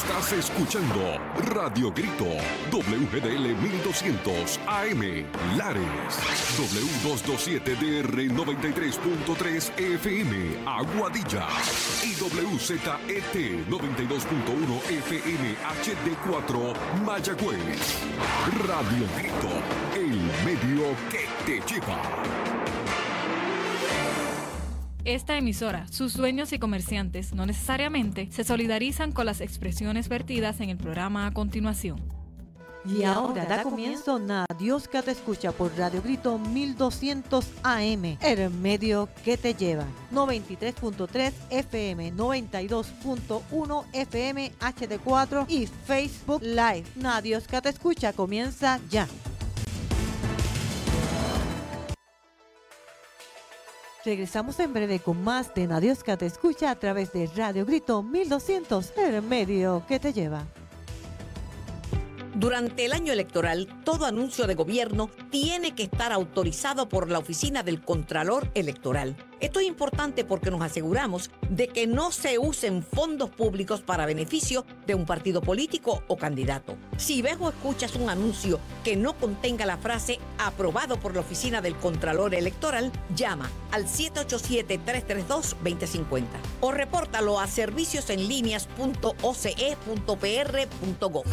Estás escuchando Radio Grito, WGDL 1200 AM, Lares, W227DR 93.3 FM, Aguadilla, y WZET 92.1 FM HD4, Mayagüez. Radio Grito, el medio que te lleva. Esta emisora, sus dueños y comerciantes no necesariamente se solidarizan con las expresiones vertidas en el programa a continuación. Y ahora da comienzo Dios que te escucha por Radio Grito 1200 AM, el medio que te lleva. 93.3 FM, 92.1 FM HD4 y Facebook Live. Dios que te escucha comienza ya. Regresamos en breve con más de Dios que te escucha a través de Radio Grito 1200, el medio que te lleva. Durante el año electoral, todo anuncio de gobierno tiene que estar autorizado por la Oficina del Contralor Electoral. Esto es importante porque nos aseguramos de que no se usen fondos públicos para beneficio de un partido político o candidato. Si ves o escuchas un anuncio que no contenga la frase aprobado por la Oficina del Contralor Electoral, llama al 787-332-2050 o repórtalo a serviciosenlineas.oce.pr.gov.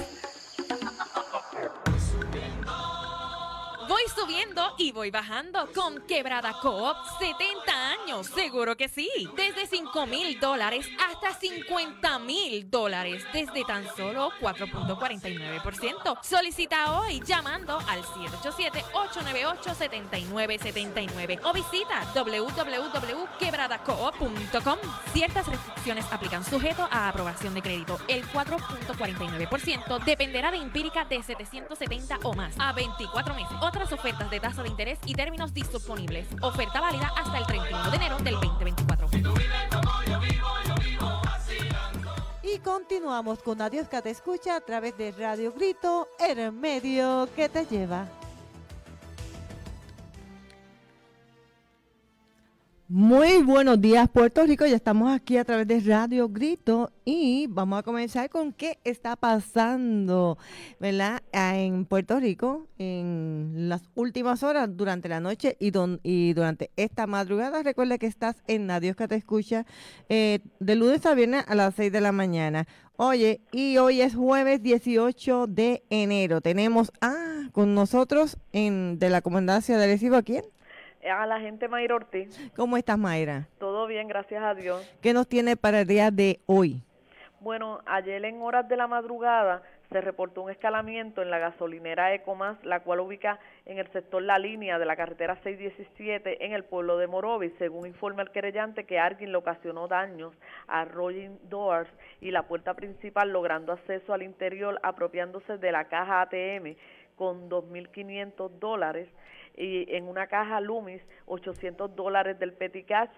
Voy subiendo y voy bajando con Quebrada Coop. 70 años, seguro que sí. Desde $5,000 hasta $50,000. Desde tan solo 4.49%. Solicita hoy llamando al 787-898-7979 o visita www.quebradacoop.com. Ciertas restricciones aplican, sujeto a aprobación de crédito. El 4.49% dependerá de Empírica de 770 o más a 24 meses. Otras ofertas de tasa de interés y términos disponibles. Oferta válida hasta el 31 de enero del 2024. Y continuamos con Dios que te escucha a través de Radio Grito, el medio que te lleva. Muy buenos días, Puerto Rico. Ya estamos aquí a través de Radio Grito y vamos a comenzar con qué está pasando, ¿verdad? En Puerto Rico en las últimas horas durante la noche y durante esta madrugada. Recuerda que estás en Dios que te escucha de lunes a viernes a las 6 de la mañana. Oye, y hoy es jueves 18 de enero. Tenemos con nosotros de la Comandancia de Arecibo, ¿a quién? A la gente Mayra Ortiz. ¿Cómo estás, Mayra? Todo bien, gracias a Dios. ¿Qué nos tiene para el día de hoy? Bueno, ayer en horas de la madrugada se reportó un escalamiento en la gasolinera Ecomas, la cual ubica en el sector La Línea de la carretera 617 en el pueblo de Morovis. Según informa el querellante, que alguien le ocasionó daños a Rolling Doors y la puerta principal, logrando acceso al interior apropiándose de la caja ATM con $2,500 y en una caja Loomis $800 del Petty Cash,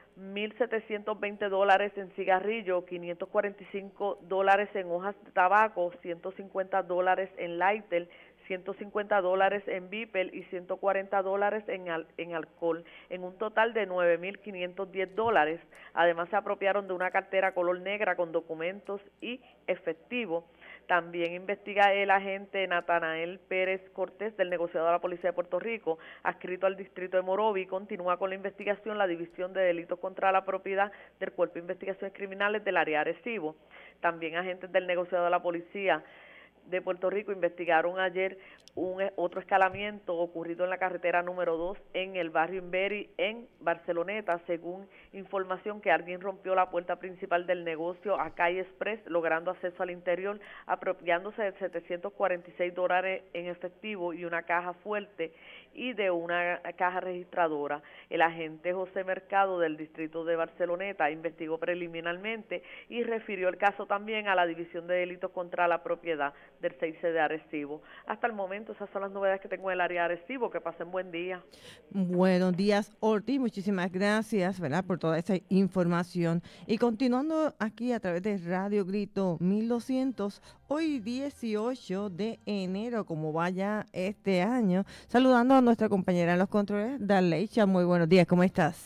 $1,720 en cigarrillo, $545 en hojas de tabaco, $150 en lighter, $150 en Beeper y $140 en alcohol, en un total de $9,510. Además se apropiaron de una cartera color negra con documentos y efectivo. También investiga el agente Natanael Pérez Cortés del negociado de la Policía de Puerto Rico, adscrito al distrito de Morovis. Continúa con la investigación la División de Delitos contra la Propiedad del Cuerpo de Investigaciones Criminales del área de Arecibo. También agentes del negociado de la Policía de Puerto Rico investigaron ayer otro escalamiento ocurrido en la carretera número 2 en el barrio Invery en Barceloneta, según información que alguien rompió la puerta principal del negocio a Calle Express, logrando acceso al interior, apropiándose de $746 en efectivo y una caja fuerte y de una caja registradora. El agente José Mercado del distrito de Barceloneta investigó preliminarmente y refirió el caso también a la División de Delitos contra la Propiedad del 6C de Arecibo. Hasta el momento esas son las novedades que tengo en el área de Arecibo. Que pasen buen día. Buenos días, Ortiz. Muchísimas gracias, ¿verdad?, por toda esa información. Y continuando aquí a través de Radio Grito 1200, hoy 18 de enero, como vaya este año, saludando a nuestra compañera en los controles, Darleicha. Muy buenos días, ¿cómo estás?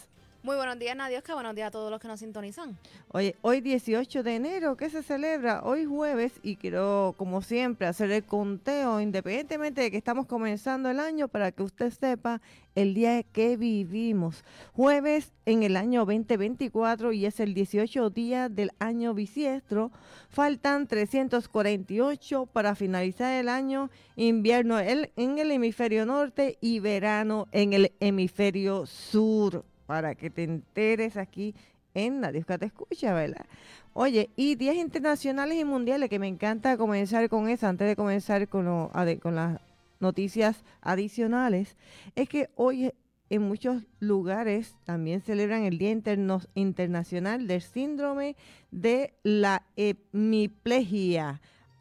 Muy buenos días, Nadiosca. Buenos días a todos los que nos sintonizan. Oye, hoy 18 de enero, ¿qué se celebra? Hoy jueves, y quiero, como siempre, hacer el conteo, independientemente de que estamos comenzando el año, para que usted sepa el día que vivimos. Jueves en el año 2024 y es el 18 día del año bisiestro. Faltan 348 para finalizar el año, invierno en el hemisferio norte y verano en el hemisferio sur. Para que te enteres aquí en Nadiosca Te Escucha, ¿verdad? Oye, y días internacionales y mundiales, que me encanta comenzar con eso, antes de comenzar con las noticias adicionales, es que hoy en muchos lugares también celebran el Día Internacional del Síndrome de la hemiplegia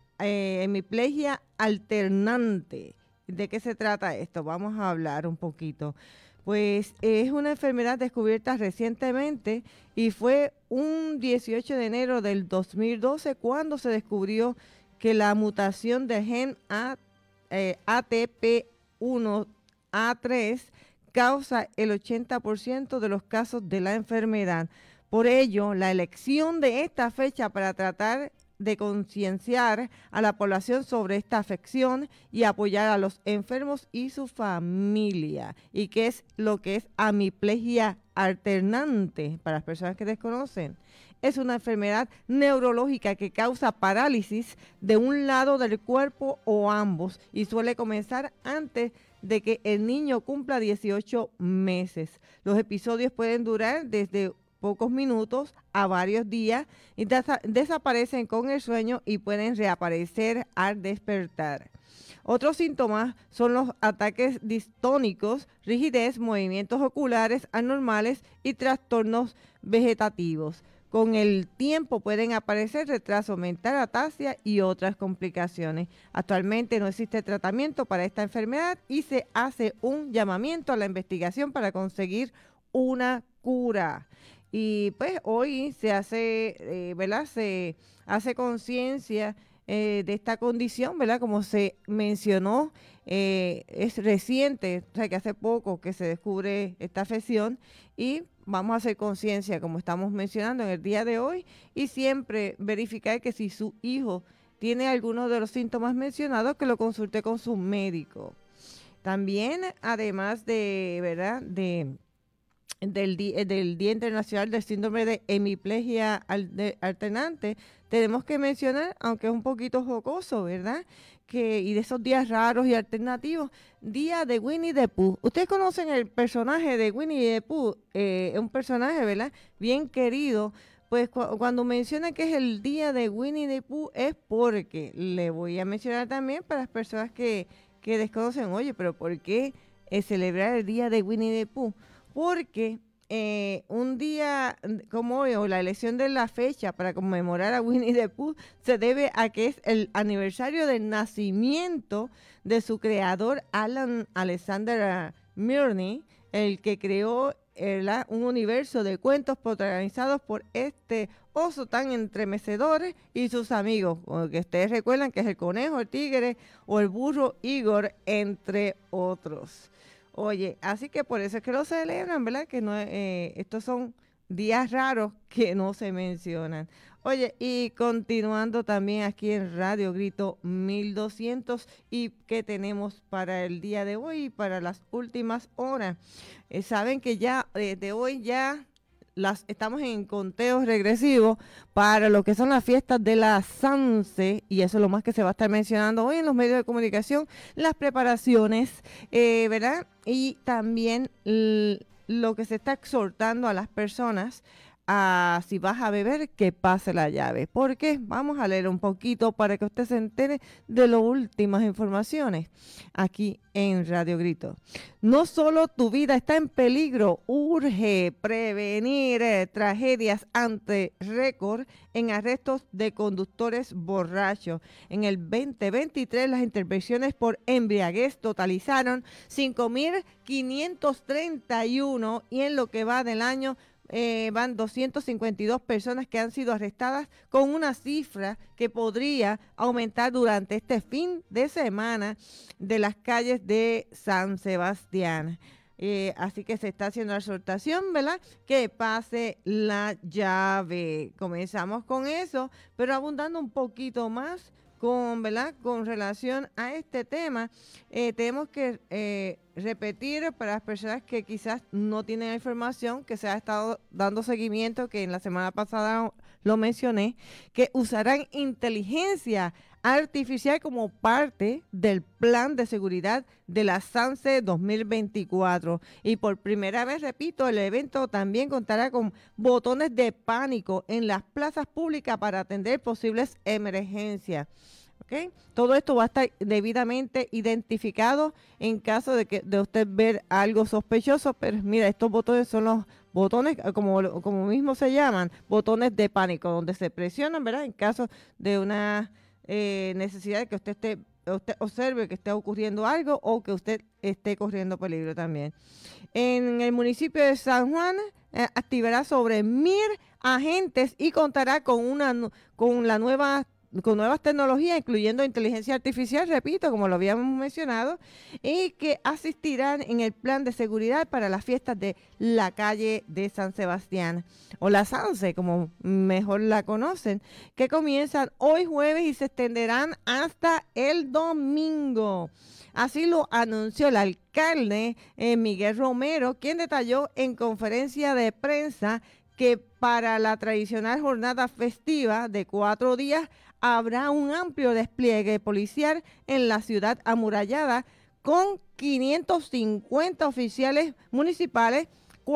alternante. ¿De qué se trata esto? Vamos a hablar un poquito. Pues es una enfermedad descubierta recientemente y fue un 18 de enero del 2012 cuando se descubrió que la mutación del gen ATP1A3 causa el 80% de los casos de la enfermedad. Por ello, la elección de esta fecha para tratar de concienciar a la población sobre esta afección y apoyar a los enfermos y su familia. ¿Y qué es lo que es hemiplegia alternante? Para las personas que desconocen, es una enfermedad neurológica que causa parálisis de un lado del cuerpo o ambos y suele comenzar antes de que el niño cumpla 18 meses. Los episodios pueden durar desde pocos minutos a varios días y desaparecen con el sueño y pueden reaparecer al despertar. Otros síntomas son los ataques distónicos, rigidez, movimientos oculares anormales y trastornos vegetativos. Con el tiempo pueden aparecer retraso mental, ataxia y otras complicaciones. Actualmente no existe tratamiento para esta enfermedad y se hace un llamamiento a la investigación para conseguir una cura. Y pues hoy se hace, ¿verdad? Se hace conciencia de esta condición, ¿verdad? Como se mencionó, es reciente, o sea que hace poco que se descubre esta afección y vamos a hacer conciencia, como estamos mencionando en el día de hoy, y siempre verificar que si su hijo tiene alguno de los síntomas mencionados, que lo consulte con su médico. También, además de, ¿verdad?, del Día Internacional del Síndrome de Hemiplegia Alternante, tenemos que mencionar, aunque es un poquito jocoso, ¿verdad?, y de esos días raros y alternativos, Día de Winnie the Pooh. Ustedes conocen el personaje de Winnie the Pooh, es un personaje, ¿verdad?, bien querido. Pues cuando menciona que es el Día de Winnie the Pooh es porque, le voy a mencionar también para las personas que desconocen, oye, pero ¿por qué celebrar el Día de Winnie the Pooh? Porque un día como hoy, o la elección de la fecha para conmemorar a Winnie the Pooh, se debe a que es el aniversario del nacimiento de su creador, Alan Alexander Milne, el que creó un universo de cuentos protagonizados por este oso tan entremecedor y sus amigos, que ustedes recuerdan que es el conejo, el tigre o el burro Igor, entre otros. Oye, así que por eso es que lo celebran, ¿verdad? Que no, estos son días raros que no se mencionan. Oye, y continuando también aquí en Radio Grito 1200, y qué tenemos para el día de hoy, para las últimas horas. Saben que ya desde hoy ya estamos en conteos regresivos para lo que son las fiestas de la Sanse, y eso es lo más que se va a estar mencionando hoy en los medios de comunicación, las preparaciones, ¿verdad? Y también lo que se está exhortando a las personas a, si vas a beber, que pase la llave. ¿Por qué? Vamos a leer un poquito para que usted se entere de las últimas informaciones aquí en Radio Grito. No solo tu vida está en peligro, urge prevenir tragedias ante récord en arrestos de conductores borrachos. En el 2023 las intervenciones por embriaguez totalizaron 5.531 y en lo que va del año van 252 personas que han sido arrestadas, con una cifra que podría aumentar durante este fin de semana de las calles de San Sebastián. así que se está haciendo la exhortación, ¿verdad? Que pase la llave. Comenzamos con eso, pero abundando un poquito más ¿verdad? Con relación a este tema, tenemos que repetir para las personas que quizás no tienen la información, que se ha estado dando seguimiento, que en la semana pasada lo mencioné, que usarán inteligencia artificial como parte del plan de seguridad de la SANSE 2024. Y por primera vez, repito, el evento también contará con botones de pánico en las plazas públicas para atender posibles emergencias. ¿Okay? Todo esto va a estar debidamente identificado en caso de usted ver algo sospechoso, pero mira, estos botones son los botones, como mismo se llaman, botones de pánico, donde se presionan, ¿verdad? En caso de una necesidad de que usted observe que esté ocurriendo algo o que usted esté corriendo peligro también. En el municipio de San Juan activará sobre 1,000 agentes y contará con nuevas tecnologías, incluyendo inteligencia artificial, repito, como lo habíamos mencionado, y que asistirán en el plan de seguridad para las fiestas de la calle de San Sebastián, o la SANSE, como mejor la conocen, que comienzan hoy jueves y se extenderán hasta el domingo. Así lo anunció el alcalde Miguel Romero, quien detalló en conferencia de prensa que para la tradicional jornada festiva de 4 días habrá un amplio despliegue policial en la ciudad amurallada con 550 oficiales municipales,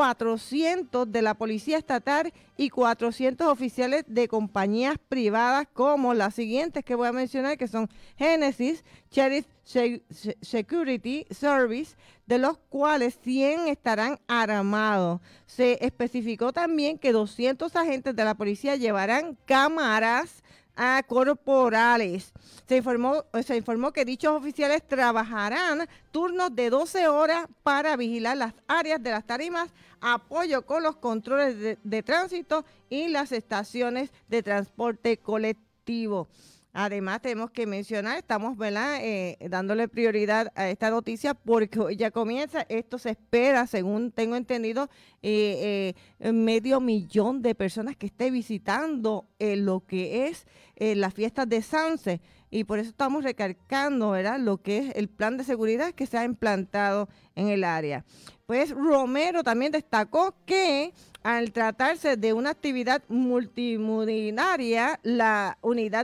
400 de la Policía Estatal y 400 oficiales de compañías privadas como las siguientes que voy a mencionar, que son Genesis, Sheriff Security Service, de los cuales 100 estarán armados. Se especificó también que 200 agentes de la policía llevarán cámaras corporales. Se informó que dichos oficiales trabajarán turnos de 12 horas para vigilar las áreas de las tarimas, apoyo con los controles de tránsito y las estaciones de transporte colectivo. Además, tenemos que mencionar, estamos dándole prioridad a esta noticia porque hoy ya comienza. Esto se espera, según tengo entendido, 500,000 de personas que esté visitando lo que es las fiestas de SANSE. Y por eso estamos recalcando, ¿verdad?, lo que es el plan de seguridad que se ha implantado en el área. Pues Romero también destacó que al tratarse de una actividad multimudinaria, la unidad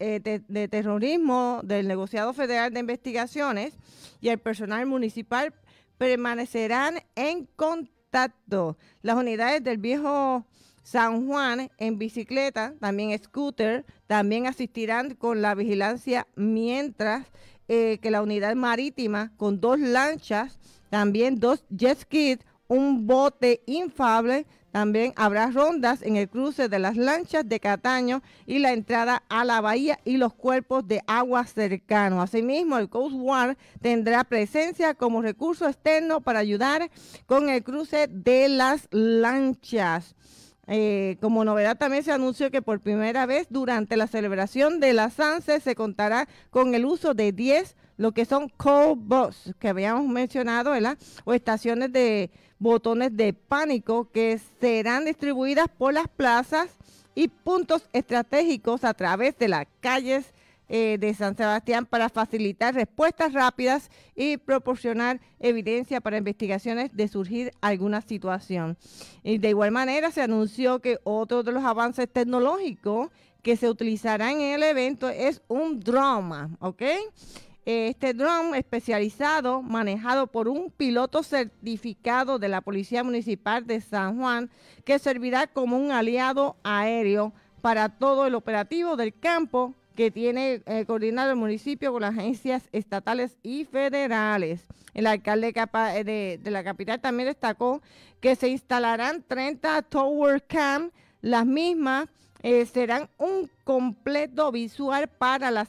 de terrorismo del Negociado Federal de Investigaciones y el personal municipal permanecerán en contacto. Las unidades del Viejo San Juan en bicicleta, también scooter, también asistirán con la vigilancia, mientras que la unidad marítima con 2 lanchas, también 2 jet skis, un bote inflable. También habrá rondas en el cruce de las lanchas de Cataño y la entrada a la bahía y los cuerpos de agua cercanos. Asimismo, el Coast Guard tendrá presencia como recurso externo para ayudar con el cruce de las lanchas. Como novedad también se anunció que por primera vez durante la celebración de la SANSE se contará con el uso de 10 lo que son call bus que habíamos mencionado, ¿verdad? O estaciones de botones de pánico que serán distribuidas por las plazas y puntos estratégicos a través de las calles de San Sebastián para facilitar respuestas rápidas y proporcionar evidencia para investigaciones de surgir alguna situación. Y de igual manera se anunció que otro de los avances tecnológicos que se utilizarán en el evento es un drone, ¿ok? Este dron especializado, manejado por un piloto certificado de la Policía Municipal de San Juan, que servirá como un aliado aéreo para todo el operativo del campo que tiene coordinado el municipio con las agencias estatales y federales. El alcalde de la capital también destacó que se instalarán 30 Tower Cam. Las mismas serán un completo visual para las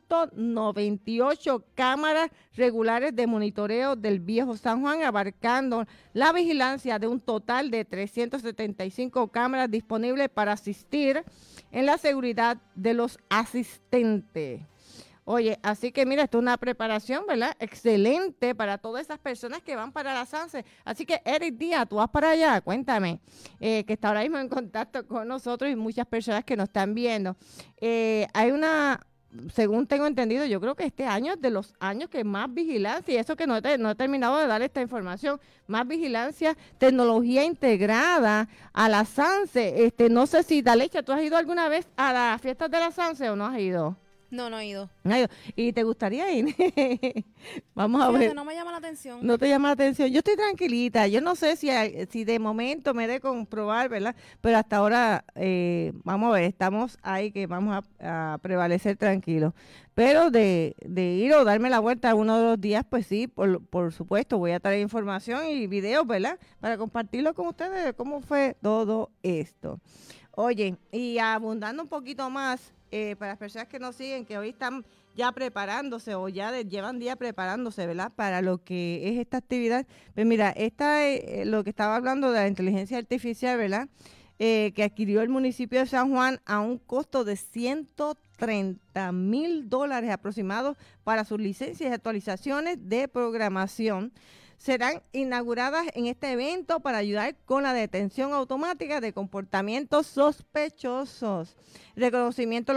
198 cámaras regulares de monitoreo del Viejo San Juan, abarcando la vigilancia de un total de 375 cámaras disponibles para asistir en la seguridad de los asistentes. Oye, así que mira, esto es una preparación, ¿verdad? Excelente para todas esas personas que van para la Sanse. Así que, Eric Díaz, tú vas para allá, cuéntame, que está ahora mismo en contacto con nosotros y muchas personas que nos están viendo. Hay una, según tengo entendido, yo creo que este año es de los años que más vigilancia, y eso que no he terminado de dar esta información, más vigilancia, tecnología integrada a la Sanse. No sé si, Dalecha, ¿tú has ido alguna vez a las fiestas de la Sanse o no has ido? No, no he ido. ¿Y te gustaría ir? Vamos a Fíjate, ver. no me llama la atención. ¿No te llama la atención? Yo estoy tranquilita. Yo no sé si de momento me dé comprobar, ¿verdad? Pero hasta ahora, vamos a ver, estamos ahí que vamos a prevalecer tranquilos. Pero de ir o darme la vuelta uno de los días, pues sí, por supuesto, voy a traer información y videos, ¿verdad? Para compartirlo con ustedes de cómo fue todo esto. Oye, y abundando un poquito más, para las personas que nos siguen, que hoy están ya preparándose o ya llevan días preparándose, ¿verdad? Para lo que es esta actividad. Pues mira, esta es lo que estaba hablando de la inteligencia artificial, ¿verdad? Que adquirió el municipio de San Juan a un costo de $130,000 aproximados para sus licencias y actualizaciones de programación. Serán inauguradas en este evento para ayudar con la detención automática de comportamientos sospechosos, reconocimiento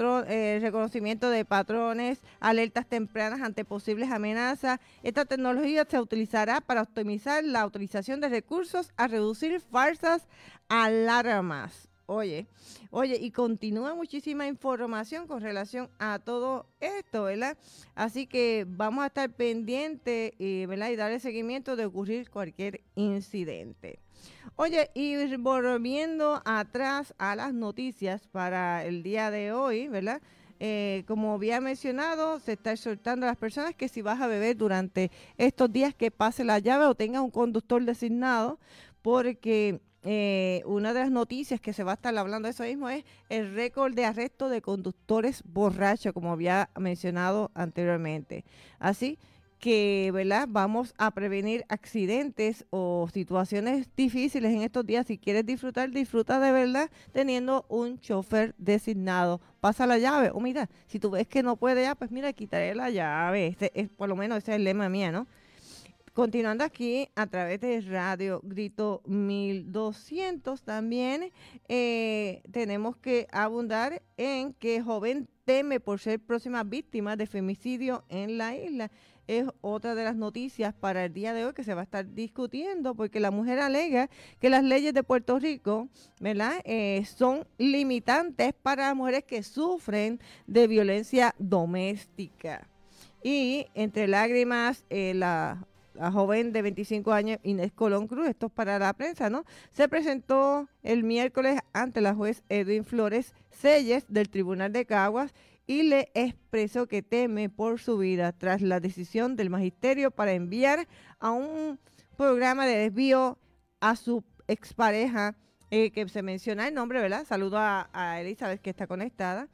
de patrones, alertas tempranas ante posibles amenazas. Esta tecnología se utilizará para optimizar la utilización de recursos a reducir falsas alarmas. Oye, y continúa muchísima información con relación a todo esto, ¿verdad? Así que vamos a estar pendientes, ¿verdad? Y darle seguimiento de ocurrir cualquier incidente. Oye, y volviendo atrás a las noticias para el día de hoy, ¿verdad? Como había mencionado, se está exhortando a las personas que si vas a beber durante estos días que pase la llave o tengas un conductor designado, porque una de las noticias que se va a estar hablando de eso mismo es el récord de arresto de conductores borrachos, como había mencionado anteriormente. Así que, ¿verdad? Vamos a prevenir accidentes o situaciones difíciles en estos días. Si quieres disfruta de verdad teniendo un chofer designado. Pasa la llave. O mira, si tú ves que no puede ya, pues mira, quitaré la llave. Por lo menos ese es el lema mío, ¿no? Continuando aquí a través de Radio Grito 1200 también tenemos que abundar en que joven teme por ser próxima víctima de femicidio en la isla. Es otra de las noticias para el día de hoy que se va a estar discutiendo porque la mujer alega que las leyes de Puerto Rico, ¿verdad? Son limitantes para las mujeres que sufren de violencia doméstica. Y entre lágrimas, la joven de 25 años, Inés Colón Cruz, esto es para la prensa, ¿no? Se presentó el miércoles ante la juez Edwin Flores Selles del Tribunal de Caguas y le expresó que teme por su vida tras la decisión del magisterio para enviar a un programa de desvío a su expareja, que se menciona el nombre, ¿verdad? Saludo a Elizabeth que está conectada.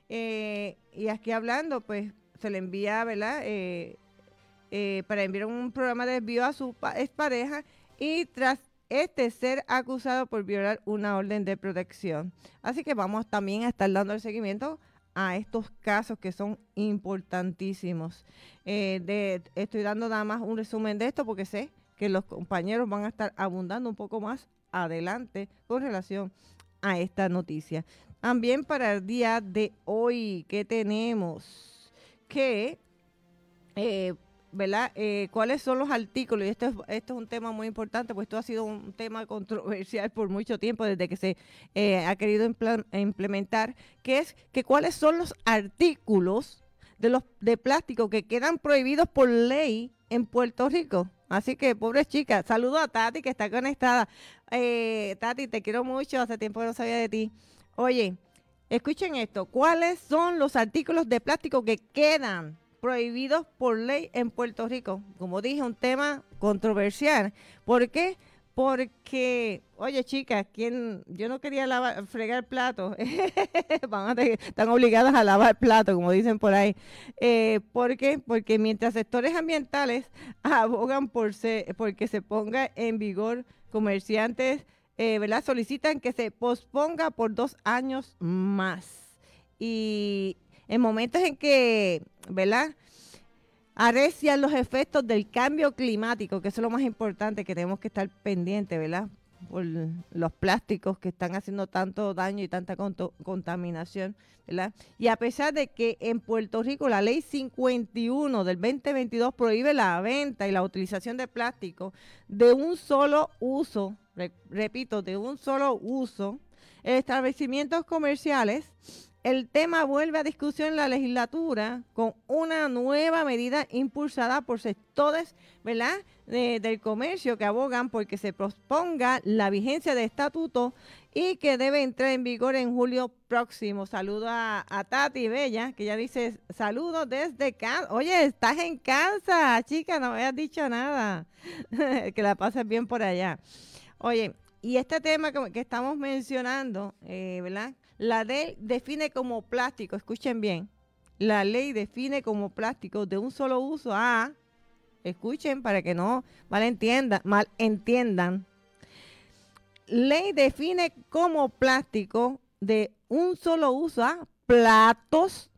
Y aquí hablando, pues se le envía, ¿verdad? Para enviar un programa de desvío a su expareja y tras ser acusado por violar una orden de protección. Así que vamos también a estar dando el seguimiento a estos casos que son importantísimos. Estoy dando nada más un resumen de esto porque sé que los compañeros van a estar abundando un poco más adelante con relación a esta noticia. También para el día de hoy, ¿qué tenemos? Que ¿verdad? ¿Cuáles son los artículos? Y esto es un tema muy importante, pues esto ha sido un tema controversial por mucho tiempo, desde que se ha querido implementar, que es que cuáles son los artículos de plástico que quedan prohibidos por ley en Puerto Rico. Así que, pobre chica, saludo a Tati que está conectada. Tati, te quiero mucho, hace tiempo que no sabía de ti. Oye, escuchen esto, ¿cuáles son los artículos de plástico que quedan prohibidos por ley en Puerto Rico? Como dije, un tema controversial. ¿Por qué? Porque, oye, chicas, yo no quería fregar platos. Están obligadas a lavar platos, como dicen por ahí. ¿Por qué? Porque mientras sectores ambientales abogan porque se ponga en vigor, comerciantes, ¿verdad? Solicitan que se posponga por 2 años más. Y en momentos en que, ¿verdad?, arrecian los efectos del cambio climático, que eso es lo más importante, que tenemos que estar pendientes, ¿verdad?, por los plásticos que están haciendo tanto daño y tanta contaminación, ¿verdad? Y a pesar de que en Puerto Rico la ley 51 del 2022 prohíbe la venta y la utilización de plástico de un solo uso, repito, de un solo uso, en establecimientos comerciales, el tema vuelve a discusión en la legislatura con una nueva medida impulsada por sectores, ¿verdad?, del comercio que abogan porque se posponga la vigencia del estatuto y que debe entrar en vigor en julio próximo. Saludo a Tati Bella, que ya dice, saludos desde Kansas. Oye, estás en Kansas, chica, no me habías dicho nada. Que la pases bien por allá. Oye, y este tema que estamos mencionando, ¿verdad?, la ley define como plástico, escuchen bien, la ley define como plástico de un solo uso escuchen para que no malentiendan, ley define como plástico de un solo uso platos,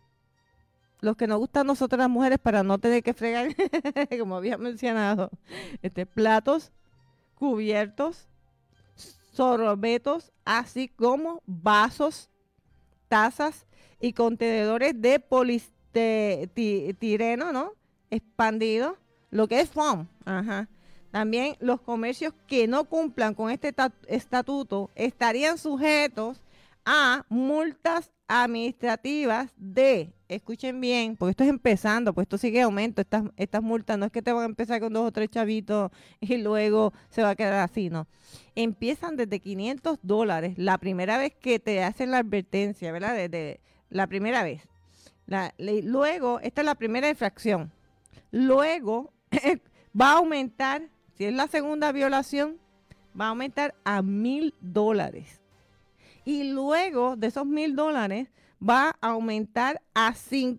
los que nos gustan a nosotras las mujeres para no tener que fregar, como había mencionado, platos, cubiertos, sorbetos, así como vasos, tazas y contenedores de poliestireno, ¿no?, expandido, lo que es foam. También los comercios que no cumplan con este estatuto estarían sujetos a multas administrativas escuchen bien, porque esto es empezando, pues esto sigue en aumento, estas multas no es que te van a empezar con 2 o 3 chavitos y luego se va a quedar así, no. Empiezan desde $500 la primera vez que te hacen la advertencia, ¿verdad? Desde la primera vez. Luego, esta es la primera infracción. Luego va a aumentar, si es la segunda violación, va a aumentar a $1,000. Y luego de esos $1,000 va a aumentar a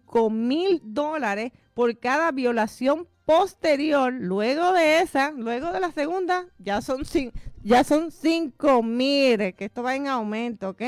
$5,000 por cada violación posterior. Luego de la segunda, ya son 5,000, que esto va en aumento, ¿ok?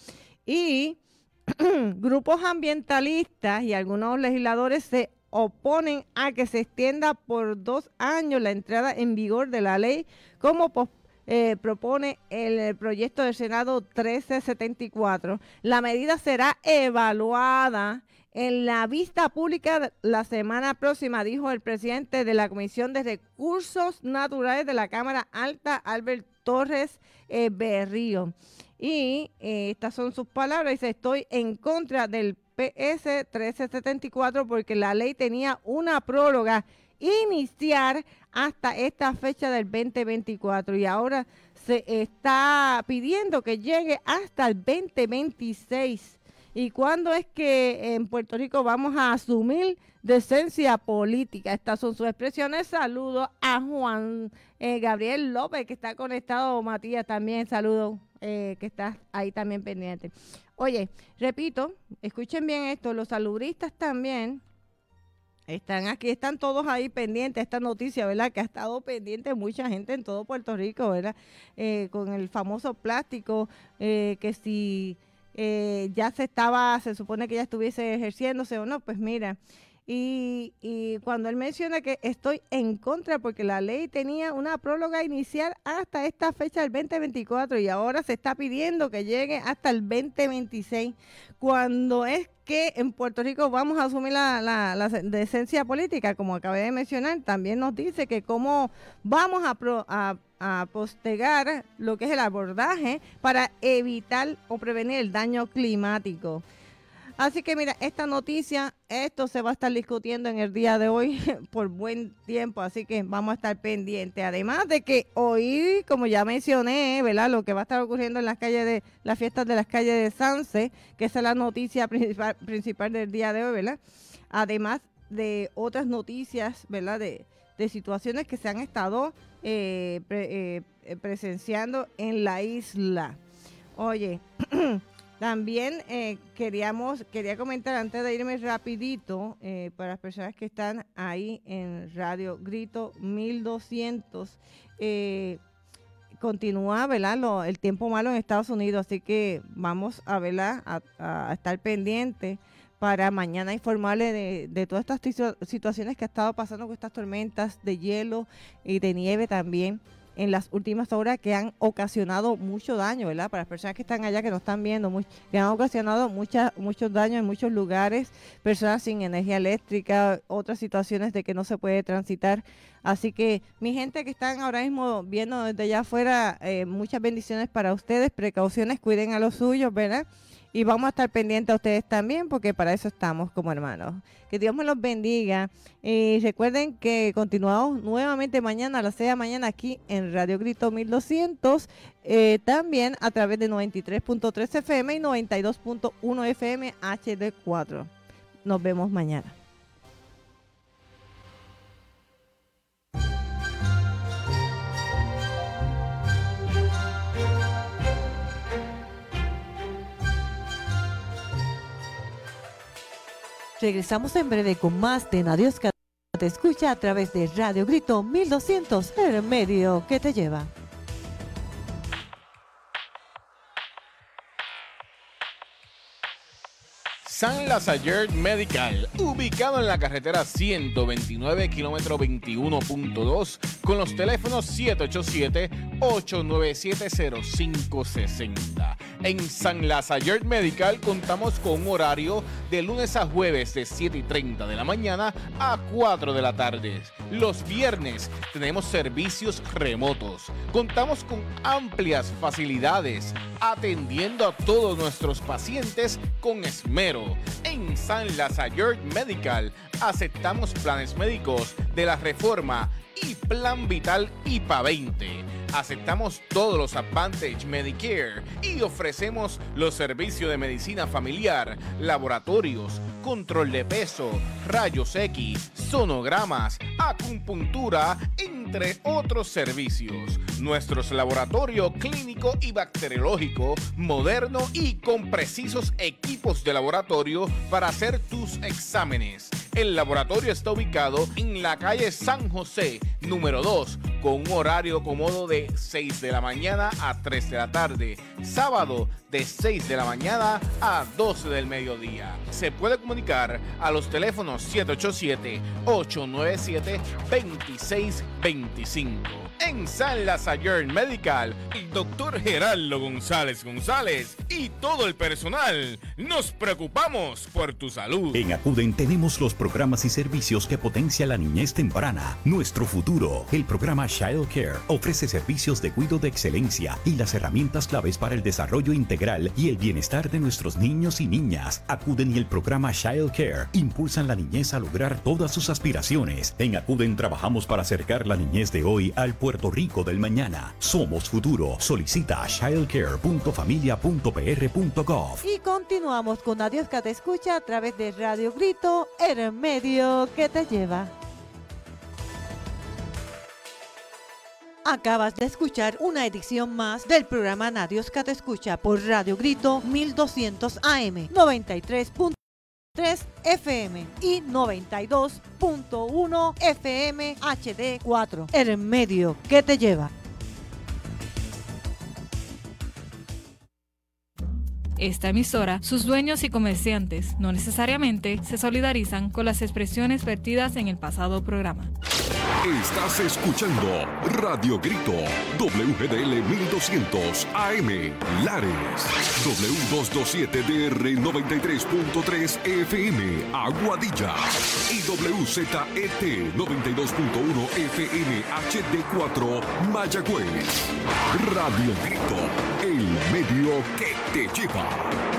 Y grupos ambientalistas y algunos legisladores se oponen a que se extienda por 2 años la entrada en vigor de la ley, como propone el proyecto del Senado 1374. La medida será evaluada en la vista pública la semana próxima, dijo el presidente de la Comisión de Recursos Naturales de la Cámara Alta, Albert Torres Berrío. Y estas son sus palabras. Dice, estoy en contra del PS 1374 porque la ley tenía una prórroga iniciar hasta esta fecha del 2024 y ahora se está pidiendo que llegue hasta el 2026. ¿Y cuándo es que en Puerto Rico vamos a asumir decencia política? Estas son sus expresiones. Saludos a Juan Gabriel López, que está conectado. Matías también, saludos, que estás ahí también pendiente. Oye, repito, escuchen bien esto, los salubristas también están aquí, están todos ahí pendientes a esta noticia, ¿verdad? Que ha estado pendiente mucha gente en todo Puerto Rico, ¿verdad? Con el famoso plástico, que si ya se supone que ya estuviese ejerciéndose o no, pues mira. Y cuando él menciona que estoy en contra porque la ley tenía una próloga inicial hasta esta fecha del 2024 y ahora se está pidiendo que llegue hasta el 2026, cuando es que en Puerto Rico vamos a asumir la decencia política, como acabé de mencionar. También nos dice que cómo vamos a postergar lo que es el abordaje para evitar o prevenir el daño climático. Así que mira, esta noticia, esto se va a estar discutiendo en el día de hoy por buen tiempo, así que vamos a estar pendientes. Además de que hoy, como ya mencioné, ¿verdad?, lo que va a estar ocurriendo en las calles de las fiestas de las calles de Sanse, que esa es la noticia principal del día de hoy, ¿verdad? Además de otras noticias, ¿verdad?, de situaciones que se han estado presenciando en la isla. Oye, también quería comentar antes de irme rapidito para las personas que están ahí en Radio Grito 1200. Continúa, ¿verdad?, el tiempo malo en Estados Unidos, así que vamos a, ¿verdad?, a estar pendientes para mañana informarle de todas estas situaciones que ha estado pasando con estas tormentas de hielo y de nieve también en las últimas horas, que han ocasionado mucho daño, ¿verdad? Para las personas que están allá, que nos están viendo, que han ocasionado muchos daños en muchos lugares, personas sin energía eléctrica, otras situaciones de que no se puede transitar. Así que mi gente que están ahora mismo viendo desde allá afuera, muchas bendiciones para ustedes, precauciones, cuiden a los suyos, ¿verdad? Y vamos a estar pendientes a ustedes también, porque para eso estamos como hermanos. Que Dios me los bendiga. Y recuerden que continuamos nuevamente mañana a las 6 de la mañana aquí en Radio Grito 1200. También a través de 93.3 FM y 92.1 FM HD4. Nos vemos mañana. Regresamos en breve con más de Nadie te escucha a través de Radio Grito 1200, el medio que te lleva. San Lazayer Medical, ubicado en la carretera 129, kilómetro 21.2, con los teléfonos 787-897-0560. En San Lazayer Medical contamos con un horario de lunes a jueves de 7:30 de la mañana a 4 de la tarde. Los viernes tenemos servicios remotos. Contamos con amplias facilidades, atendiendo a todos nuestros pacientes con esmero. En San Lazayer Medical aceptamos planes médicos de la Reforma y Plan Vital IPA 20. Aceptamos todos los Advantage Medicare y ofrecemos los servicios de medicina familiar, laboratorios, control de peso, rayos X, sonogramas, acupuntura, entre otros servicios. Nuestros laboratorios clínico y bacteriológico, moderno y con precisos equipos de laboratorio para hacer tus exámenes. El laboratorio está ubicado en la calle San José, número 2, con un horario cómodo de 6 de la mañana a 3 de la tarde. Sábado, de 6 de la mañana a 12 del mediodía. Se puede comunicar a los teléfonos 787-897-2625. En San Lazayer Medical, el doctor Gerardo González y todo el personal nos preocupamos por tu salud. En Acuden tenemos los programas y servicios que potencia la niñez temprana, nuestro futuro. El programa Child Care ofrece servicios de cuidado de excelencia y las herramientas claves para el desarrollo integral y el bienestar de nuestros niños y niñas. Acuden y el programa Child Care impulsan la niñez a lograr todas sus aspiraciones. En Acuden trabajamos para acercar la niñez de hoy al Puerto Rico del mañana. Somos futuro. Solicita childcare.familia.pr.gov. Y continuamos con Adiós que te escucha a través de Radio Grito, el medio que te lleva. Acabas de escuchar una edición más del programa Nadios que te escucha por Radio Grito 1200 AM, 93.3 FM y 92.1 FM HD4, el medio que te lleva. Esta emisora, sus dueños y comerciantes no necesariamente se solidarizan con las expresiones vertidas en el pasado programa. Estás escuchando Radio Grito, WGDL 1200 AM, Lares, W227DR 93.3 FM, Aguadilla, y WZET 92.1 FM HD4, Mayagüez. Radio Grito, el medio que te lleva.